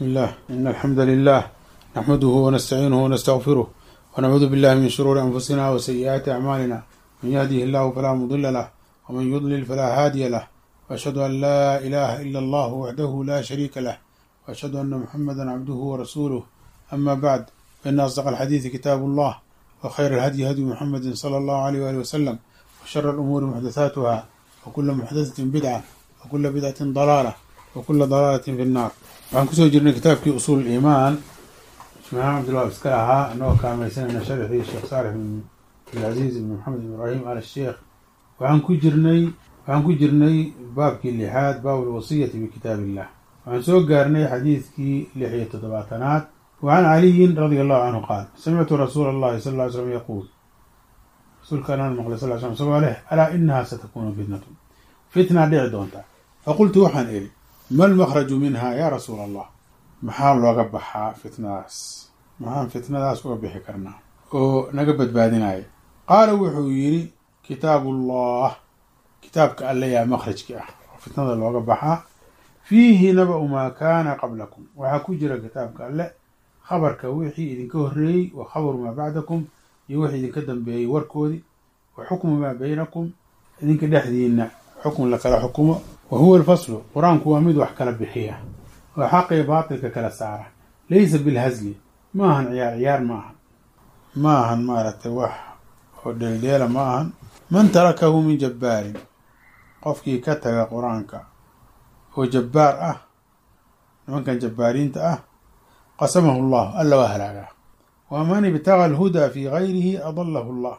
بسم الله إن الحمد لله نحمده ونستعينه ونستغفره ونعوذ بالله من شرور أنفسنا وسيئات أعمالنا من يهده الله فلا مضل له ومن يضلل فلا هادي له وأشهد أن لا إله إلا الله وحده لا شريك له وأشهد أن محمدا عبده ورسوله أما بعد فإن أصدق الحديث كتاب الله وخير الهدي هدي محمد صلى الله عليه وآله وسلم وشر الأمور محدثاتها وكل محدثة بدعة وكل بدعة ضلالة وكل ضلالة في النار. waxaan kusoo jirnay kitaabkii usuul iimaan maxamed abdulwahab iska ahaa anagoo kaamaysanayna sharxii sheekh saalix bin abdilcaziiz ibn maxamed ibraahim al sheekh waxaan ku jirnay baabkii lixaad baab alwasiyati bikitaab illah waxaan soo gaarnay xadiidkii 67 وعن علي رضي الله عنه قال سمعت رسول الله صلى الله عليه وسلم يقول رسولك أنا المقل صلى الله عليه وسلم عليه ألا إنها ستكون فتنة ديع دونتا فقلت وحن إلي ما المخرج منها يا رسول الله محال وقبحها فتناس محال فتناس وقبحي كرنا ونقبت بعدين قال وحويري كتاب الله كتابك ألا يا مخرجك فتنة وقبحها فيه نبأ ما كان قبلكم وحكو جرى كتابك ألا خبرك وحي إذن كهري وخبر ما بعدكم يوحي إذن كدن بي وركودي وحكم ما بينكم إذن كدحدين حكم لك لا حكم وهو الفصل قرآن كوامد وحكى بحيه وحقي باطلك كلا سارة ليس بالهزل ماهن عيار ماهن مالت وح ودلديل ماهن من تركه من جبار قفكي كتب قرآنك هو جبار من كان جبارين قسمه الله ألا وهلاك ومن ابتغى الهدى في غيره أضله الله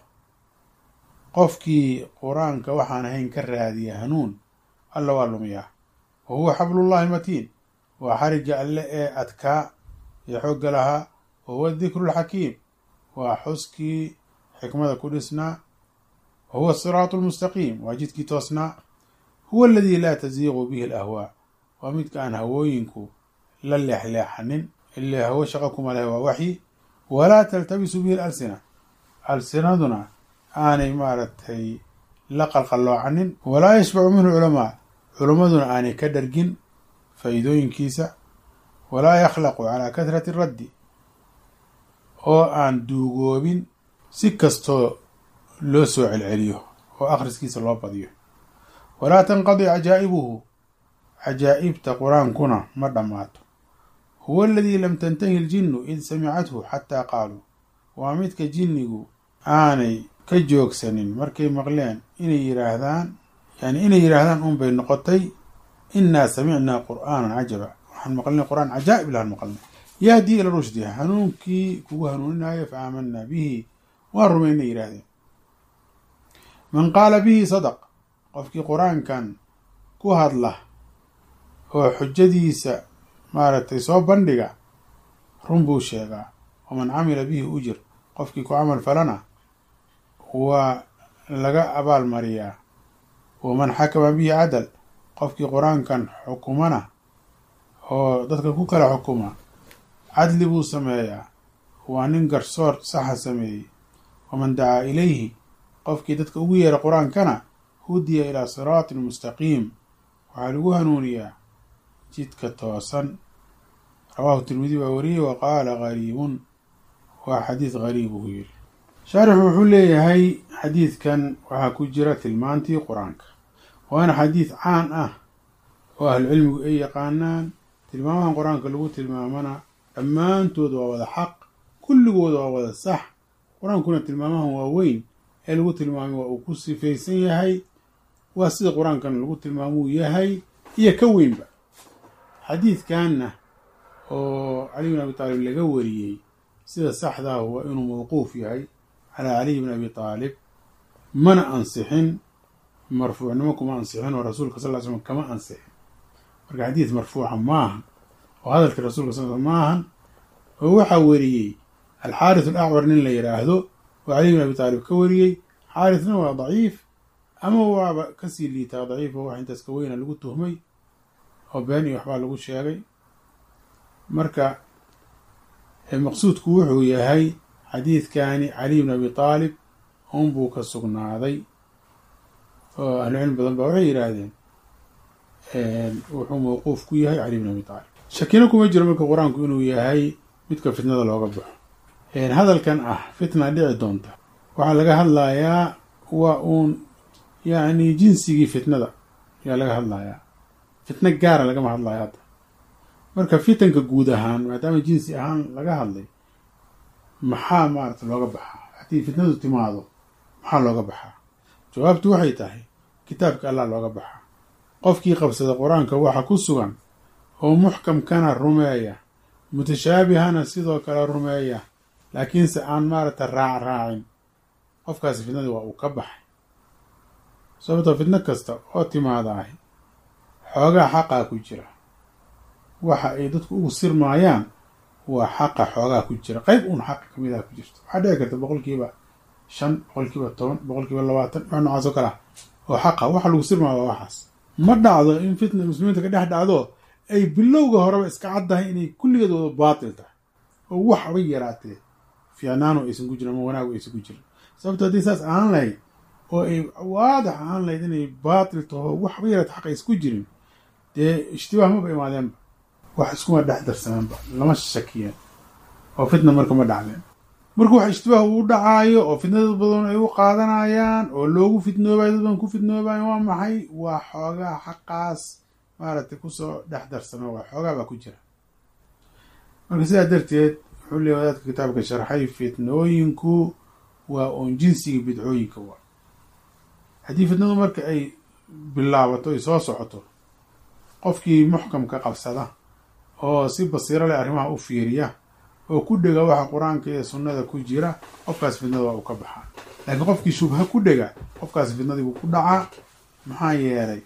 قفكي قرآنك وحانهين كالرادية هنون ألا والمياه وهو حبل الله المتين وحرج ألا أتكا يحق لها وهو الذكر الحكيم وحسكي حكمة كدسنا وهو الصراط المستقيم وجدك توسنا هو الذي لا تزيغ به الأهواء ومتك أن هوينكو للحلاحن اللي هو شقكم عليه ووحي ولا تلتبس به الألسنة ألسنتنا آني مارتهي لقل قلوا عنن ولا يشبع منه العلماء علماء آني كدرجن فايدوين كيسة ولا يخلق على كثرة الرد أو أن دوغوبين سكستو لوسوع العليه وأخرس كيس الله بضيه ولا تنقضي عجائبه عجائب قرآن كنا مردماته هو الذي لم تنتهي الجن إذ سمعته حتى قالوا وعمدك جنه آني كجوك سنين مركي مغلين إني يراهدان بين نقطي إنا سمعنا قرآنا عجبا وحن مقلنا قرآن عجائب لها المقلنا يهدي إلى رشد هنونكي كوهنوننا فآمنا به ورمينا يراهدين من قال به صدق قفكي قرآن كان كوهد الله هو حجديسة مارتي صوب بندقة رنبو الشيغا ومن عمل به أجر قفكي كو عمل فلنا هو لقى أبا المريا ومن حكم به عدل قفكي قرآن كان حكمنا هو دادك كوكلا حكومة عدل بو سمايا واننقر صور صح سمايا ومن دعا إليه قفكي دادك أوير قرآن كان هدي إلى صراط المستقيم وعلوها نونيا جدك توسن رواه الترمذي ووريه وقال غريب وحديث غريب وير شارح وحولي هاي حديث كان وحاكو جرات المانتي قرآنك وانا حديث عان واهل العلم اي قانان تلمامان قرآنك اللي تلمامنا اما انتو دوا حق كل دوا صح قرآن كنا تلمامان هو وين اللي تلمامي وكسي فيسين يهي واسيد قرآن كان اللي تلمامو يهي هي كوين بقى حديث كان علي بن أبي طالب اللي قوريي سيدة الصح ذا هو إنه موقوف يعي على علي بن أبي طالب من أنصحن مرفوع نمكم أنصحن ورسولك صلى الله عليه وسلم كما أنصحن مرقى حديث مرفوعا معهن وهذا الرسول صلى الله عليه وسلم معهن هو حوريي الحارث الأعور نين اللي يراهدو وعلي بن أبي طالب كوريي حارث نوع ضعيف أما هو كسي اللي ضعيف هو حين تسكوين اللي قلت تهمي أو باني وحبال لغو الشيغي مركا المقصود كوحو يهي حديث كان علي بن أبي طالب هم بوك السقنا هذي أهل العلم بضنبا وحي رادين وحو موقوف كويهي علي بن أبي طالب shakina kuma jiro marka qur-aanku inuu yahay midka fitnada looga baxo. hadalkan ah fitna dhici doonta waxaa laga hadlayaa waa uun yacni jinsigii fitnada ayaa laga hadlayaa, fitno gaara lagama hadlayo hadda. marka fitanka guud ahaan maadaama jinsi ahaan laga hadlay, maxaa maarata looga baxaa haddii fitnadu timaado? maxaa looga baxaa? jawaabtu waxay tahay kitaabka allah looga baxaa. qofkii qabsada qur-aanka waxa ku sugan oo muxkamkana rumeeya, mutashaabihana sidoo kale rumeeya, laakiinse aan maarata raacin, qofkaasi fitnadii waa uu ka baxay. sababtoo fitno kasta oo timaadaah xoogaa xaqaa ku jira. waxa ay dadku ugu sirmaayaan waa xaqa xoogaa ku jira, qayb uun xaqa kamid ah ku jirto. waxaa dhici karta 5%, 10%, 20%, wax noocaas oo kale ah oo xaqa waxa lagu sirmaayo waa waxaas. ma dhacdo in fitna muslimiinta ka dhex dhacdo ay bilowga horeba iska caddahay inay kulligeed wada baatil tahay oo waxba yaraatee fiicnaanu aysan ku jirin ama wanaagu aysan ku jirin. sababto haddii saas ahaan lahayd oo ay waadax ahaan lahayd inay baatil taho waxba yaraate xaq ays ku jirin, dee ishtibaah maba imaadeenba, wax iskuma dhex darsameenba, lama shakiyeen oo fitna marka ma dhacleen. marka wax ishtibaah uu dhacaayo oo fitnada badan ay u qaadanayaan oo loogu fitnoobayo, dad badan ku fitnoobayo, waa maxay? waa xoogaa xaqaas maaragtay kusoo dhex darsame, waa xoogaa baa ku jira. marka sidaa darteed wuxuu leeya wadaadka kitaabka sharxay, fitnooyinku waa uun jinsiga bidcooyinka waa. haddii fitnadu marka ay bilaabato ay soo socoto, qofkii muxkamka qabsada oo si basiiro leh arrimaha u fiiriya oo ku dhega waxa qur-aanka iyo sunnada ku jira, qofkaas fitnada waa uu ka baxaa. laakiin qofkii shubha ku dhega, qofkaas fitnadii buu ku dhacaa. maxaa yeelay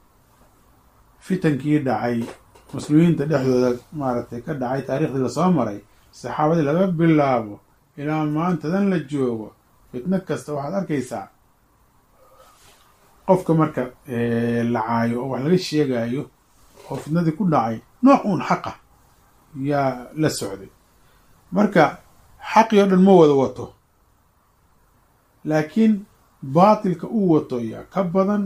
fitankii dhacay muslimiinta dhexdooda maaragtay ka dhacay, taariikhdii lasoo maray, saxaabadii laga bilaabo ilaa maantadan la joogo, fitno kasta waxaad arkaysaa qofka marka la caayo oo wax laga sheegayo oo fitnadii ku dhacay, nooc uun xaqa yaa la socday. marka xaqii oo dhan ma wada wato, laakiin baatilka uu wato yaa ka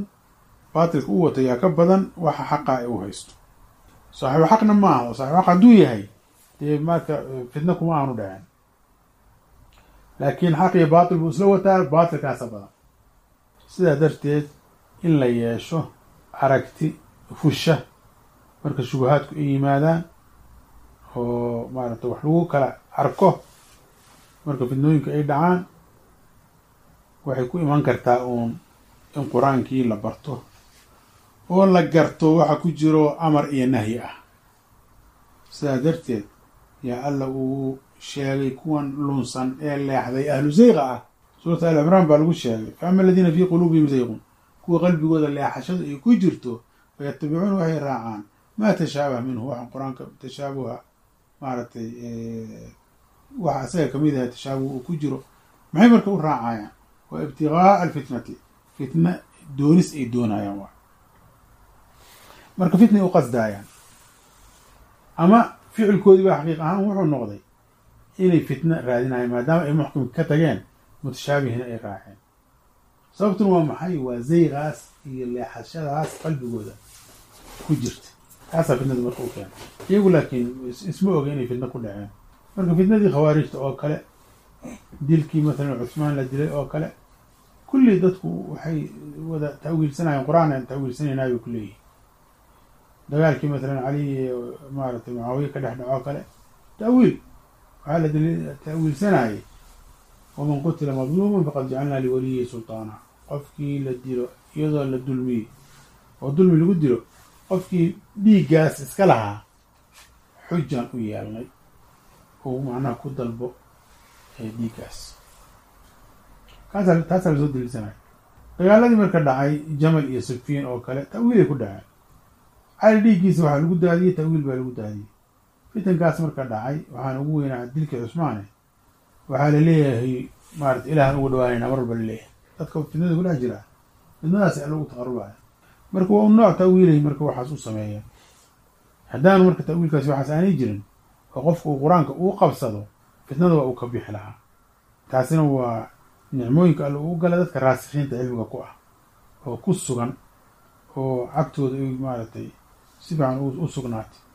badan waxa xaqa ay u haysto. saaxiibo xaqna ma aha, oo saaxiibo xaq hadduu yahay dee marka fitna kuma aanu dhaceen. laakiin xaq iyo baatil buu isla wataa, baatilkaasa badan. sidaa darteed in la yeesho aragti fusha marka shubahaadku ay yimaadaan oo maaragta wax lagu kala arko marka fitnooyinka ay dhacaan, waxay ku iman kartaa uun in qur-aankii la barto oo la garto waxa ku jiro amar iyo nahyi ah. sidaa darteed yaa alla uu sheegay kuwan lunsan ee leexday ahlu zayqa ah. suurata al cimraan baa lagu sheegay, fa ama aladiina fii quluubihim zayqun, kuwa qalbigooda leexashada ay ku jirto, fayatabicuuna waxay raacaan maa tashaabah minhu, waxa qur-aanka tashaabuha maaragtay waxa asaga kamid aha tashaabuh uu ku jiro. maxay marka u raacayaan? waa ibtigaaa alfitnati, fitna doonis ay doonayaan waa. marka fitnay u qasdaayaan, ama ficilkoodii baa xaqiiq ahaan wuxuu noqday inay fitna raadinayaan maadaama ay muxkamka ka tageen, mutashaabihina ay raaceen. sababtuna waa maxay? waa zaygaas iyo leexashadaas qalbigooda ku jirta, kaasaa fitnada marka u keena. iyagu laakiin isma oga inay fitna ku dhaceen. marka fitnadii khawaarijta oo kale, dilkii mathalan cusmaan la dilay oo kale, kulli dadku waxay wada ta'wiilsanayeen, qur-aan aan ta'wiilsanayna bay ku leeyihin. dagaalkii mathalan cali maaragtay mucaawiye ka dhex dhaco kale, ta'wiil waxaa la ta'wiilsanayay, waman qutila madluuman faqad jacalnaa liwaliyi sultaana. qofkii la dilo iyadoo la dulmiyey oo dulmi lagu dilo, qofkii dhiiggaas iska lahaa xujaan u yeelnay oo macnaha ku dalbo dhiiggaas. taasaa lasoo daliilsanaya. dagaaladii marka dhacay jamal iyo sifiin oo kale, ta'wiilay ku dhaceen. cali dhiiggiisa waxaa lagu daadiyey, ta'wiil baa lagu daadiyey. fitankaas marka dhacay waxaan ugu weynaa dilkii cusmaane, waxaa la leeyahay maarata ilaahan ugu dhawaanayna marba la leeyahay. dadka fitnada ku dhex jira fitnadaas a lagu taqarubaya. marka waa un nooc ta'wiilay marka waxaas u sameeyeen. haddaanu marka ta'wiilkaasi waxaas aanay jirin oo qofku uu qur-aanka uu qabsado, fitnada waa uu ka bixi lahaa. taasina waa nicmooyinka alla uu gala dadka raasikiinta cilmiga ku ah oo ku sugan oo cagtooda ay maaragtay si fiican u sugnaatay.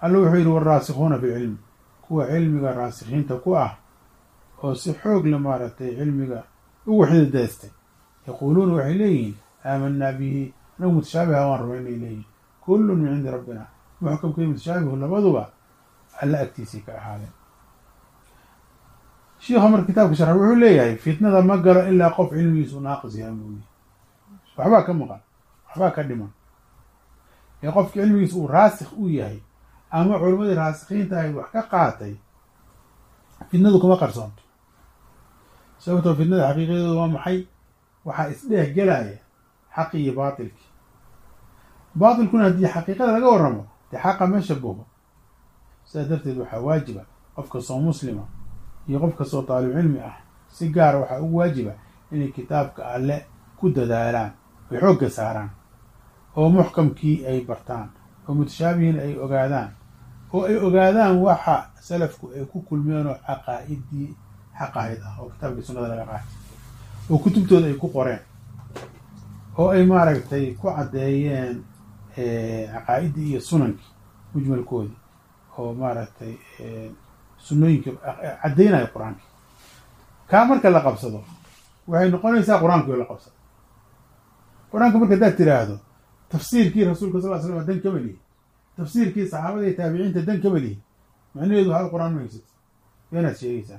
alla wuxuu yidhi waraasikuuna fi lcilmi kuwa cilmiga raasikiinta ku ah oo si xoog la maaragtay cilmiga ugu xididaystay yaquuluuna waxay leeyihiin aamanaa bihi anagu mutashaabiha waan rumaynay leeyihin kullun min cindi rabbina muxkamkii mutashaabihu labaduba alla agtiisii ka ahaadeen. shiikha marka kitaabka sharxa wuxuu leeyahay fitnada ma galo ilaa qof cilmigiisu naaqis yahay mooye, waxbaa ka maqan, waxbaa ka dhiman. ee qofki cilmigiisa uu raasikh u yahay ama culimmadii raasikiinta ahayd wax ka qaatay, fitnadu kuma qarsoonto. sababtoo fitnada xaqiiqadeedu waa maxay? waxaa isdheeh gelaya xaqi iyo baatilki. baatilkuna haddii xaqiiqada laga warramo dee xaqa ma shabaho. sidaas darteed waxaa waajiba qof kastoo muslima iyo qof kastoo taalib cilmi ah si gaara waxaa ugu waajiba inay kitaabka alle ku dadaalaan, ay xoogga saaraan, oo muxkamkii ay bartaan, oo mutashaabihiin ay ogaadaan, oo ay ogaadaan waxa salafku ay ku kulmeen oo caqaa'idii xaqahayd ah oo kitaabkii sunnada laga qaatay, oo kutubtooda ay ku qoreen, oo ay maaragtay ku caddeeyeen caqaa'idii iyo sunankii mujmalkoodii, oo maaragtay sunnooyinka caddaynaya qur-aanka. kaa marka la qabsado waxay noqonaysaa qur-aankii oo la qabsado. qur-aanka marka haddaad tiraahdo tafsiirkii rasuulka sal l slam dan kama lihi, tafsiirkii saxaabada iyo taabiciinta dan kama lihi, macnaheedu hal qur-aan ma haysat beenaad sheegaysaa.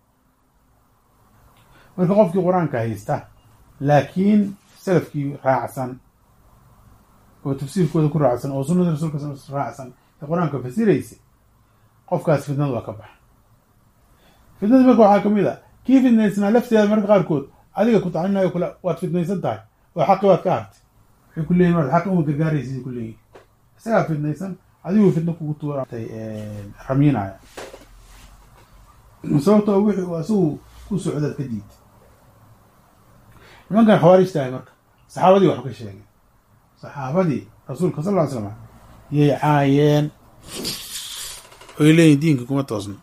marka qofkii qur-aanka haysta laakiin salafkii raacsan oo tafsiirkooda ku raacsan oo sunnada rasuulka raacsan ee qur-aanka fasiraysa, qofkaas fitnada waa ka baxa. fitnada marka waxaa kamid a kii fitnaysnaa lafteeda marka qaarkood adiga ku tacalinayo kule waad fitnaysan tahay oo xaqi waad ka hartay, waxay ku leeyihin marad xaqi uma gargaaraysid ku leeyihin. isagaa fitnaysan, adigu fitno kugu tuuratay ramiinaya, sababtoo wixii uu asagu ku socdaad ka diidtay. nimankan khawaarijta ahay marka saxaabadii wax ka sheegeen, saxaabadii rasuulka sal ll slam yay caayeen oy leeyihin diinka kuma toosno.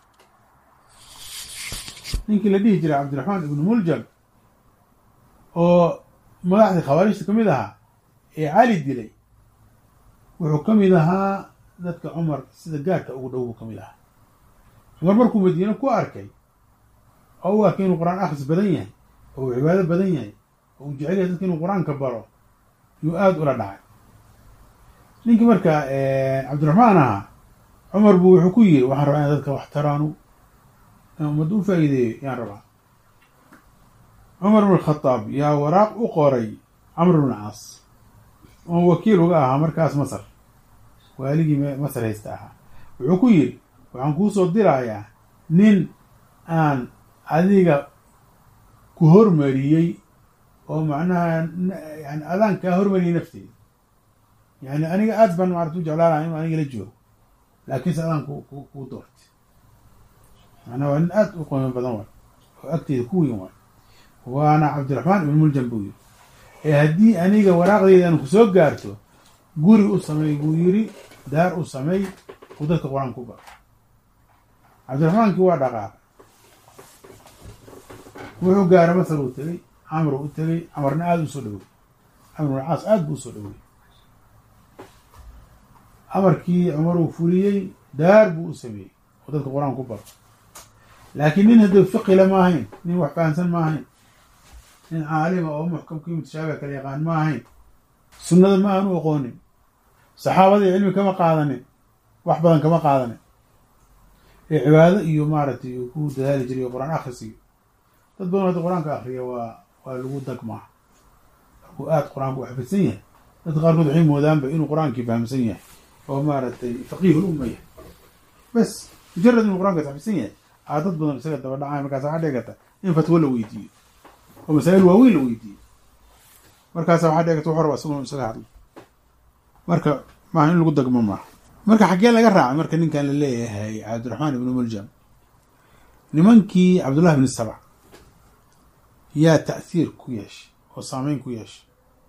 ninkii la dhihi jiray cabdiraxmaan ibnu muljam oo madaxdii khawaarijta ka mid ahaa ee cali dilay, wuxuu ka mid ahaa dadka cumar sida gaarka ugu dhow buu ka mid ahaa. cumar markuu madiine ku arkay oo u arkay inuu qur-aan akhris badan yahay, oo uu cibaado badan yahay, oo uu jecel yahay dadka inuu qur-aanka baro, yuu aada ula dhacay. ninkii marka cabdiraxmaan ahaa cumar buu wuxuu ku yiri waxaan rabaa in dadka wax taraanu in ummadda u faa'iideeyo yaan rabaa. cumar bn khadaab yaa waraaq u qoray camr bn caas oo wakiil uga ahaa markaas masar, waaligii masar haysta ahaa. wuxuu ku yiri waxaan kuu soo dirayaa nin aan adiga ku hormariyey oo macnaha yani adaan kaa hormariyey nafteeda, yani aniga aad baan maarata u jeclaanaya inuu aniga la joogo, laakiinse adaan kuu doortay. macnaha waa nin aada u qiimo badan waay oo agteeda ku weyn waay, waana cabdiraxmaan ibn muljam buu yiri. ee haddii aniga waraaqdeyda aan ku soo gaarto guri u samey buu yiri, daar u samey uu dadka qur-aan ku baro. cabdiraxmaankii waa dhaqaaqay, wuxuu gaara masar uu tegey, camr u tegey, camarna aada usoo dhowey, camr ibn caas aada buu usoo dhowey. amarkii cumar uu fuliyey, daar buu u sameeyey oo dadka qur-aan ku baro. laakiin nin haddii fiqila ma ahayn, nin wax fahamsan ma ahayn, nin caalima oo muxkamkii mutashaabiha kala yaqaan ma ahayn, sunnada ma aanu aqoonin, saxaabadii cilmi kama qaadanin, wax badan kama qaadanin, ee cibaado iyo maaragtay uu ku dadaali jiray oo qur-aan akhrisiyo. dad badan hadda qur-aanka akriya waa lagu dagmaa markuu aada qur-aanka u xafidsan yahay. dadka qaarkood waxay moodaanba inuu qur-aankii fahamsan yahay oo maaragtay faqiihul umma yahay, bas mujarad inuu qur-aankaas xafidsan yahay dad badan isaga daba dhacay. markaas waxaa dhigata in fatwo la weydiiyo oo masaa'il waaweyn la weydiiyo, markaasa waxaa dhigata wuxuu raba isaguna isaga hadlo. marka maaha in lagu dagmo maaha. marka xaggee laga raacay marka ninkan la leeyahay cabdiraxmaan ibnu muljam? nimankii cabdullahi bni sabc yaa ta'hiir ku yeeshay oo saameyn ku yeeshay,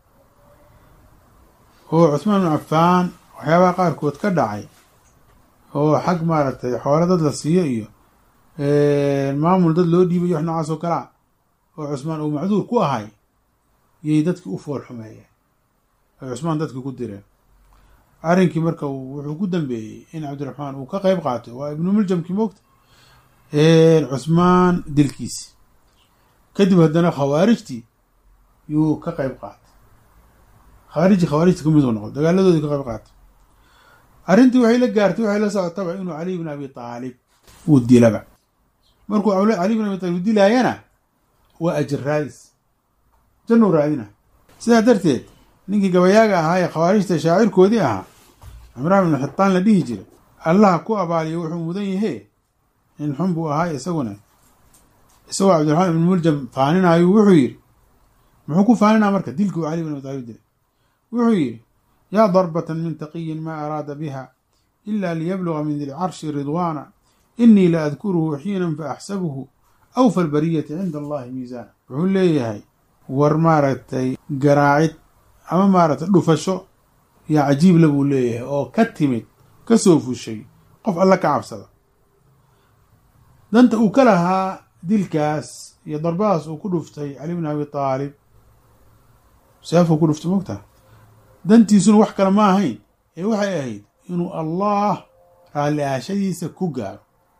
oo cuthmaan ibnu cafaan waxyaabaha qaarkood ka dhacay oo xag maaragtay xoolo dad la siiyo iyo maamul dad loo dhiibayo wax noocaas oo kalea oo cusmaan uu macduur ku ahay, yay dadkii u fool xumeeyeen, ay cusmaan dadkii ku direen. arrinkii marka wuxuu ku dambeeyey in cabdiraxmaan uu ka qayb qaato waa ibnu muljamkii moogta cusmaan dilkiisi kadib haddana khawaarijtii yuu ka qayb qaatay khawaarijta kamid u noqdo dagaaladoodii ka qayb qaatay arrintii waxay la gaartay waxay la socotaba inuu cali bin abi aalib uu dilaba markuu cali bin abi aalib dilaayana waa ajir raadis jannou raadina sidaa darteed ninkii gabayaaga ahaa ee khawaarijta shaacirkoodii ahaa cimraan ibnu xitaan la dhihi jiray allaha ku abaaliyo wuxuu mudan yahe in xun buu ahaa isaguna isagoo cabdiraxmaan ibnu muljam faaninaayu wuxuu yidhi muxuu ku faaninaa marka dilkii uu cali bin abi taalib dilay wuxuu yidhi yaa darbatan min taqiyin maa araada biha ila liyabluga min dilcarshi ridwaana inii la adkuruhu xiinan fa axsabuhu awfa albariyati cinda allahi miisaana wuxuu leeyahay war maaragtay garaacid ama maaragtay dhufasho yaa cajiibla buu leeyahay oo ka timid ka soo fushay qof alla ka cabsada danta uu ka lahaa dilkaas iyo darbadaas uu ku dhuftay cali bin abi aalib seefuu ku dhuftay mogtaha dantiisuna wax kale ma ahayn ee waxay ahayd inuu allah raalli aashadiisa ku gaaro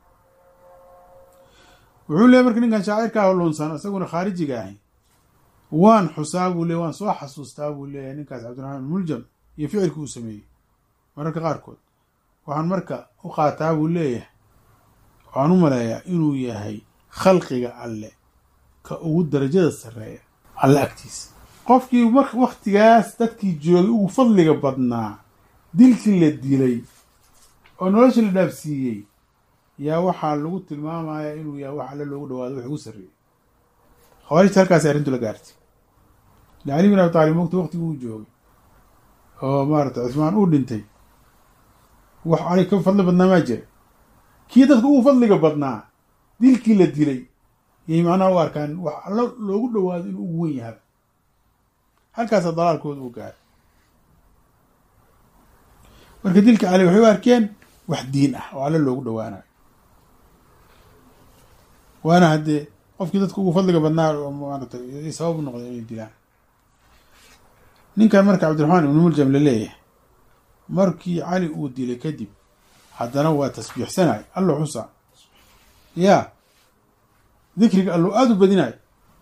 wuxuu leeyahy marka ninkan shaacirkaa holloonsan isaguna khaarijiga ahay waan xusaa buu leey waan soo xasuustaa buu leeyahay ninkaas cabdiraxmaan ibn muljam iyo ficilka uu sameeyey mararka qaarkood waxaan marka u qaataa buu leeyahay waxaan u maleeyaa inuu yahay khalqiga alle ka ugu darajada sarreeya alle agtiisa qofkii waktigaas dadkii joogay ugu fadliga badnaa dilkii la dilay oo nolosha la dhaafsiiyey yaa waxaa lagu tilmaamaya inuu yahay wax alle loogu dhawaado wax ugu sarreeyey khawaarijta halkaasi arrintu la gaartay cali bin abi taalib mogta waktigii uu joogay oo maarata cusmaan uu dhintay wax cali ka fadli badnaa maa jira kii dadka ugu fadliga badnaa dilkii la dilay yay macnaha u arkaan wax allo loogu dhawaado inuu ugu wen yahay halkaasa dalaalkooda uu gaaray marka dilka cali waxay u arkeen wax diin ah oo alle loogu dhawaanayo waana haddee qofkii dadka ugu fadliga badnaa oo maarata sabab u noqday inay dilaan ninkan marka cabdiraxmaan ibnu muljam la leeyahay markii cali uu dilay kadib haddana waa tasbiixsanay allo xusa yaa dikriga allo aada u badinayo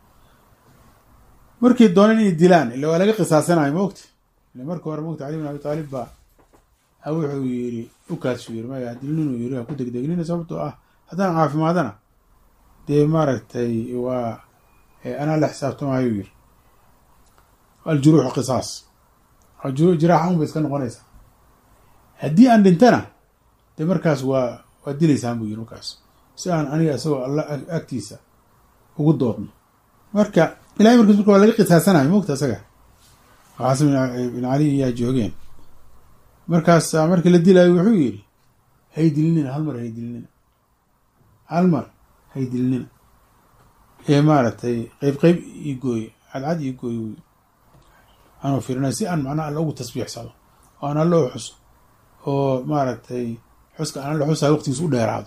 markay dooneen inay dilaan illa waa laga qisaasanayo maogta ille marka hore mogta cali bin abi taalib baa wuxuu yidhi ukaasuu yiri maya dilninuu yiri ha ku degdegnina sababtoo ah haddaan caafimaadana dee maaragtay waa anaa la xisaabtamayo yiri aljuruuxu qisaas jiraaxa un bay iska noqonaysaa haddii aan dhintana dee markaas waa dilaysaan buu yiri markaas si aan aniga isagoo alla agtiisa ugu doodno marka ilahay markaas marka waa laga qisaasanayo mogta isaga xasan bin cali ayaa joogeen markaas markii la dilaayo wuxuu yidhi hay dilinina hal mar hay dilinina ee maaragtay qeyb ii gooye cadcad ii gooye anuu fiirina si aan macnaha alla ugu tasbiixsado oo aan alla u xuso oo maaragtay xuska aan alla xusayo waqtigiisa u dheeraado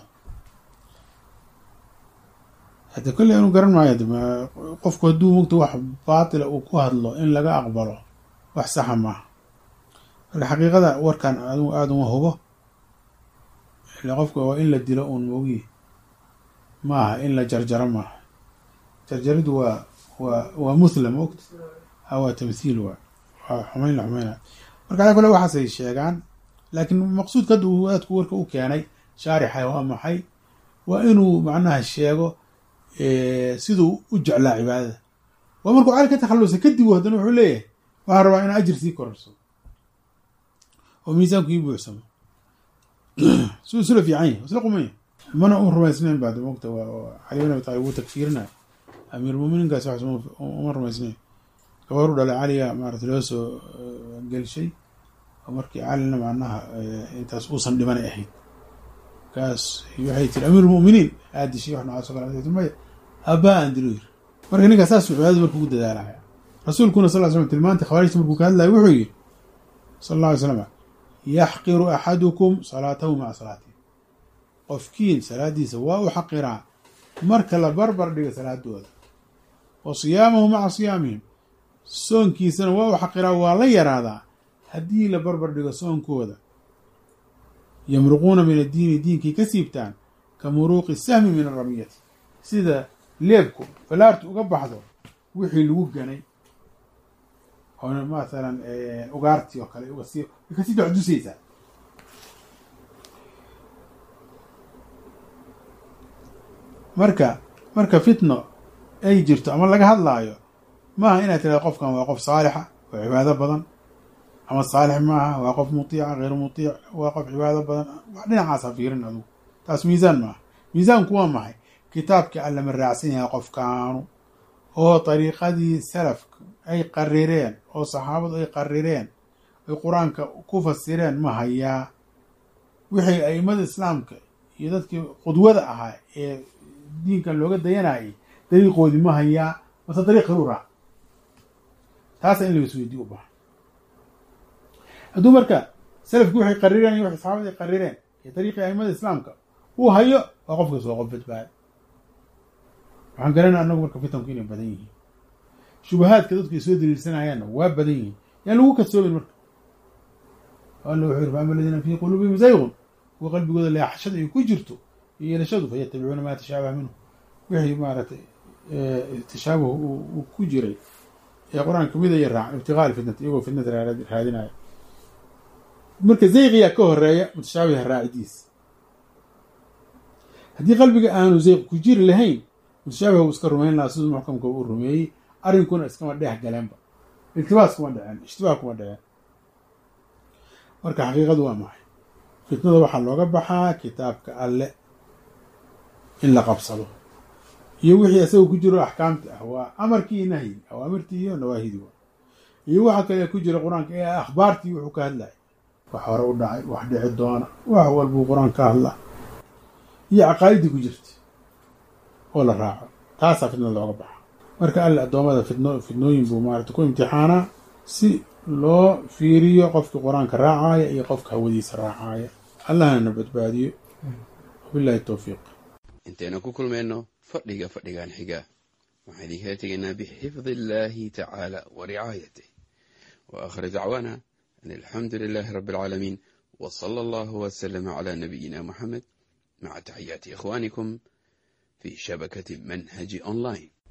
hadda kolley anu garan maayo qofku hadduu mogta wax baatila uu ku hadlo in laga aqbalo wax saxa maaha marka xaqiiqada warkan aada uma hubo ila qofka waa in la dilo uun moogiye maaha in la jarjaro maaha jarjaridu waa muthla moogta waa tamthiil waa xumayn la xumaynayo marka ala kale waxaasay sheegaan laakiin maqsuudka hadda uu aadku warka u keenay shaarixa waa maxay waa inuu macnaha sheego siduu u jeclaa cibaadada waa markuu cali ka takhallusay kadib haddana wuxuu leeyahay waxaan rabaa inaa ajir sii korarsado oo miisaanku ii buuxsamo suu isula fiican yahy isla qumaya mana u rumaysnayn baad mogta cali bin abi taalib wuu tagfiirinayo amiirmuminiinkaasi wax uma rumaysnayn gabaru dhalay caliga maarata loo soo gelshay oo markii calina macnaha intaas uusan dhimanay ahayd markaas waxay tiri amiirulmuminiin aadishay wax noocaas o kale maya abbaa aan dilo yiri marka ninkaa saas cibaadadu marka ugu dadaalaya rasuulkuna sal ly slam tilmaanta khawaarijta markuu ka hadlayo wuxuu yidhi sala alla alay slam yaxqiru axadukum salaatahu maca salaatihi qofkiin salaadiisa waa u xaqiraa marka la barbar dhiga salaadooda wa siyaamahu maca siyaamihim soonkiisana waa u xaqiraa waa la yaraadaa haddii la barbar dhigo soonkooda yamruquuna min addiini diinkay ka siibtaan ka muruuqi sahmi min aramiyati sida leebku falaartu uga baxdo wixii lagu ganay oo maalan ugaartii oo kale kasii docdusaysaa. marka fitno ay jirto ama laga hadlaayo maaha inaad tirahdo qofkan waa qof saalixa oo cibaado badan, ama saalix maaha waa qof mutiica hayr mutiic waa qof cibaado badan. wax dhinacaas ha fiirin adugu, taas miisaan maaha. miisaanku waa maxay? kitaabkii alla ma raacsan yahay qofkaanu, oo dariiqadii salafka ay qarireen oo saxaabadu ay qarireen ay qur-aanka ku fasireen ma hayaa? wixii aimada islaamka iyo dadkii qudwada ahaa ee diinkan looga dayanayay dariiqoodii ma hayaa? mase dariiq kalu raac? taasa in la isweydiye u bahan. hadduu marka salafkii waxay qarireen iyo waxay saxaabada ay qarireen iyo dariiqii aimada islaamka uu hayo, waa qofkaas waa qof badbaada. waxaan garanaa anagu marka fitanku inay badan yihiin, shubahaadka dadku ay soo daliilsanayaanna waa badan yihiin. yaan lagu kasoobin marka. alla wuxuu yiri faama aladiina fii quluubihim zaygun, kuwa qalbigooda leexashada ay ku jirto iyo yeelashadu fayatabicuuna maa tashaabaha minhu, wixii maaragtay tashaabuh uu ku jiray ee qur-aanka mid ay raacan ibtiqaa alfitnati, iyagoo fitnada raadinaya. marka zayqiyaa ka horeeya mutashaabiha raacidiisa. haddii qalbiga aanu zayq ku jiri lahayn, mutashaabiha uu iska rumayn lahaa siduu muxkamka uu rumeeyey, arrinkuna iskama dhex galeenba, iltibaas kuma dhaceen, ishtibaah kuma dhaceen. marka xaqiiqadu waa maxay? fitnada waxaa looga baxaa kitaabka alle in la qabsado iyo wixii isaga ku jiro axkaamta ah, waa amarkii iyo nahyi, awaamirtii iyo nawaahidii, iyo waxa kale ku jira qur-aanka ee akhbaartii wuxuu ka hadlaya, wax hore u dhacay, wax dhici doona, wax walbuu qur-aan ka hadlaa, iyo caqaa'idii ku jirta oo la raaco. taasaa fitnada looga baxa. marka alle addoommada fitnooyin buu maarata ku imtixaanaa si loo fiiriyo qofkii qur-aanka raacaya iyo qofka hawadiisa raacaya. allahna na badbaadiyo. wabillahi towfiiq. intaynu ku kulmayno fadhigan xiga waxaan idinkaga tegaynaa bixifdi illaahi tacaala wa ricaayatih, wa aakhir dacwaana an alxamdu lilaahi rabbi alcaalamiin, wa sala allahu wasalama calaa nabiyina muxamed maca taxiyaati ikhwaanikum fi shabakati manhaji online.